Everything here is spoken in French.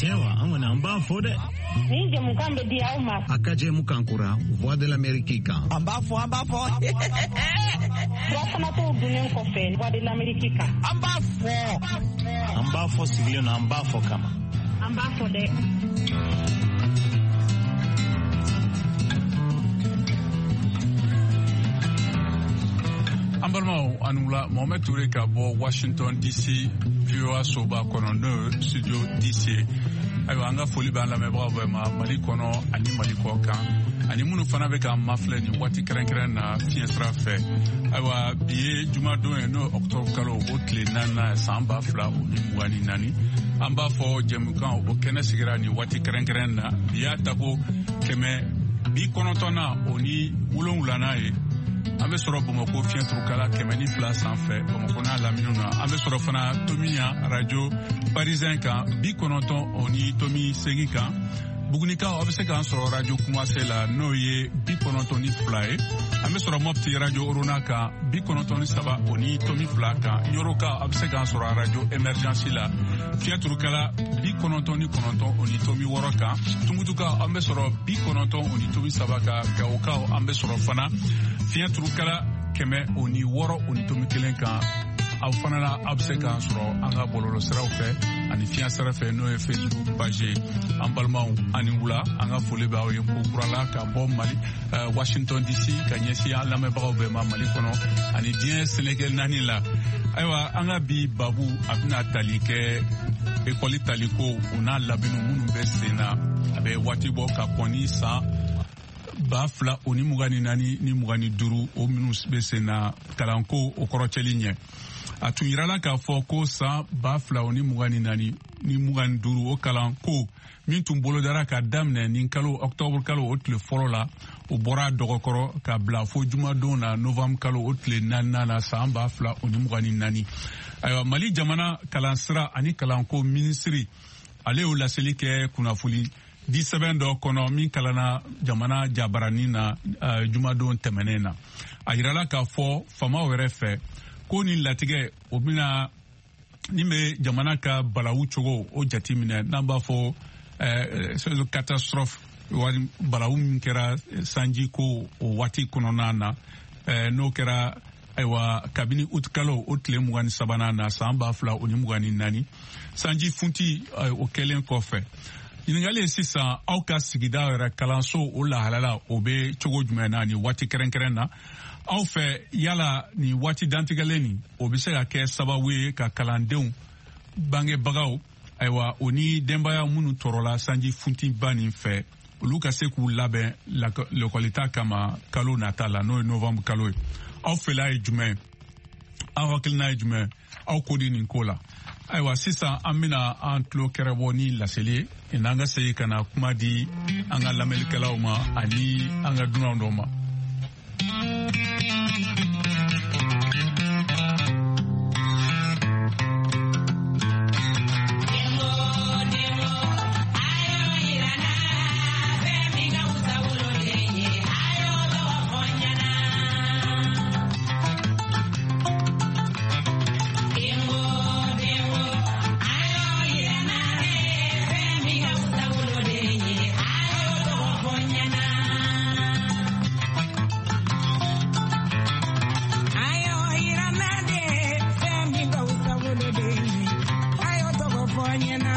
Chewa, amwana amba fode. Ninge mukambe di auma. Akaje mukankura, voix de l'Amérique. Amba fo. Rafana to dunen kofe, voix de l'Amérique. Amba fo sigile na amba fo kama. Amba fode. Ambalma anula Mohamed Touré ka bo Washington DC VOA soba kono no studio DC ayo anga foli ba la mebra ba mali kono ani mali ko kan ani munu fana be ka mafle ni wati kren na fiestra fe ayo biye juma do no octobre kalo otle nana samba fla ni wani nani amba fo jemukan o kene sigira ni wati kren na biya tako keme bi kono tona oni wulonwulana e ambe soro Bamako fientru kala kemeni place en fait Bamako na la minuna ambe soro fana Tomia radio parisien kan bi konoton oni Tomi Segika bugunika obse kan soro radio commencer la noye bi konoton ni fly ambe soro mopti radio Oronaka bi konoton ni saba oni Tomi Flaka nyoroka obse kan soro radio emergency la fientru kala bi konoton ni konoton oni Tomi Woroka tungutuka ambe soro bi konoton oni Tomi Sabaka kaoka ambe soro fana fientru kala keme oni woro oni Tomi kelen kan aw fana la abseka soro anga bololo siraw fe ani fian sara fe no Facebook page ambalmaw ani wula anga fole ba o ko kurala ka bo Mali Washington DC ka nyesi ala me bawo be Mali kono ani dien Senegal nani la aywa anga bi babu abina talike ekoli taliko una labinu munu be sena abe wati bo ka poni sa bafla oni mugani nani ni mugani duru o minus be sena kalanko o korocheli nye atu irala ka foko sa bafla oni mugani nani ni mugani duru o kalanko min tumbolo dara ka damne ni kalo octobre kalo otle forola o bora dogokoro ka bla fo juma dona novembre kalo otle nanana sa bafla oni mugani nani ayo Mali jamana kalansira ani kalanko ministry ale o laseli ke kunafuli 17 do kono min kalana jamana jabarani na jumadon temenena ayirala ka fo fama were fe ko ni latige obina ni me jamana ka balawu chogo o jatimine namba fo catastrophe wani balawu min kera sanji ko o wati kono nana no kera aywa kabini utkalo otle mugani sabana na samba fla oni mugani nani sanji funti o kelen kofe Yingali sisa auka sigida era kalanso o la halala obe chogo jumena ni wati keren na au fe yala ni wati dantigaleni obe se ka ke sababu ka kalandeun bange bagao aywa oni dembaya munu torola sanji funti bani fe oluka se ku labe la localité kama kalo natala no novembre kalo au fe la jume au hakilna jume au kodi ni kola aywa sisa amina antlo kereboni laseli inanga sey kana kuma di anga lamelkala uma ani anga dunandoma Mañana